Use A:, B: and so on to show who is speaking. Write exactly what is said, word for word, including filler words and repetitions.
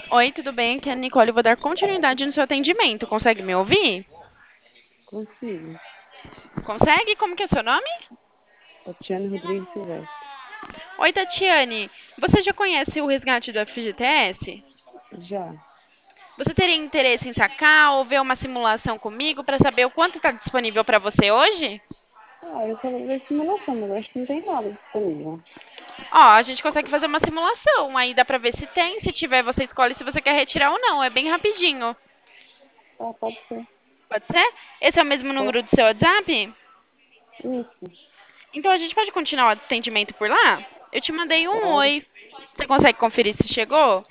A: Oi, tudo bem? Aqui é a Nicole. Eu vou dar continuidade no seu atendimento. Consegue me ouvir?
B: Consigo.
A: Consegue? Como que é seu nome?
B: Tatiane Rodrigues Silvestre.
A: Oi, Tatiane. Você já conhece o resgate do F G T S?
B: Já.
A: Você teria interesse em sacar ou ver uma simulação comigo para saber o quanto está disponível para você hoje?
B: Ah, eu quero ver simulação, mas acho que não tem nada disponível.
A: Ó, a gente consegue fazer uma simulação. Aí dá para ver se tem. Se tiver, você escolhe se você quer retirar ou não. É bem rapidinho.
B: Ah, pode ser.
A: Pode ser? Esse é o mesmo
B: Pode.
A: número do seu WhatsApp?
B: Isso.
A: Então a gente pode continuar o atendimento por lá? Eu te mandei um
B: Pode.
A: oi. Você consegue conferir se chegou?